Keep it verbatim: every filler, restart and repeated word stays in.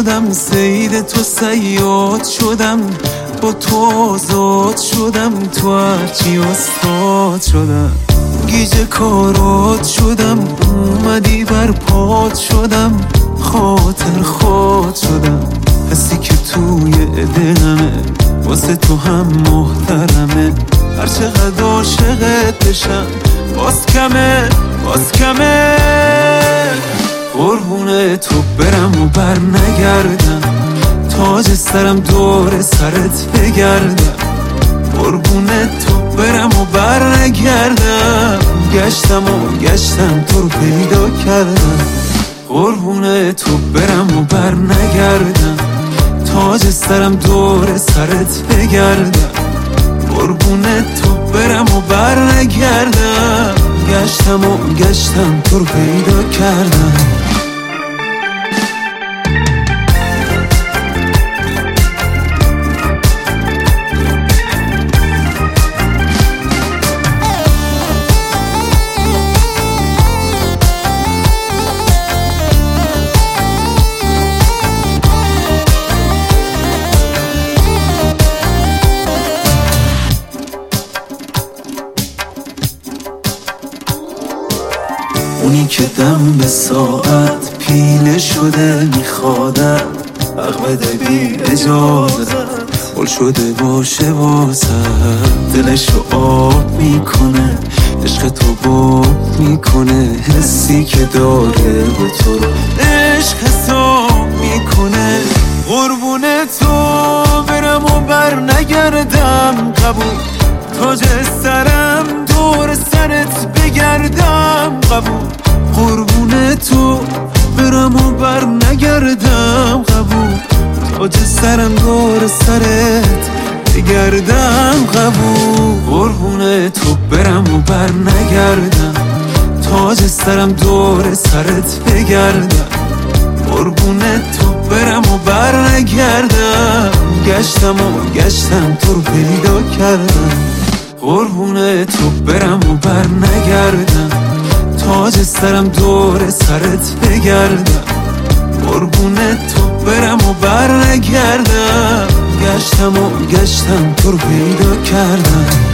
شدم، سید تو صیاد شدم، با تو آزاد شدم، تو هرچی استاد شدم. گیج کارات شدم، اومدی بر پات شدم، خاطر خود شدم. حسی که توی دلمه واسه تو هم محترمه، هر چقدر عاشقت بشم باز کمه باز کمه. قربون تو برم و بر نگردم، تاج سرم دور سرت بگردم. قربون تو برم و بر نگردم، گشتم و گشتم تو رو پیدا کردم. قربون تو برم و بر نگردم، تاج سرم دور سرت بگردم. قربون تو برم و بر نگردم، گشتم و گشتم تو رو پیدا کردم. اونی که دم به ساعت پیله شده میخوادم، حق بده بی اجازت، بول شده باشه واسه دلشو آب میکنه، عشق تو باب میکنه. حسی که داره به تو رو عشق حساب میکنه. قربون تو برم و بر نگردم، قبول تاج سرم دور سرت بگردم، قبول. قربون تو برم و بر نگردم، قبول تاج سرم دور سرت بگردم، قبول. قربون تو برم و بر نگردم، تاج سرم دور سرت بگردم. قربون تو برم و بر نگردم، گشتم و گشتم تو رو پیدا کردم. قربون تو برم و بر نگردم، تاج سرم دور سرت بگردم. قربون تو برم و بر نگردم، گشتم و گشتم تو رو پیدا کردم.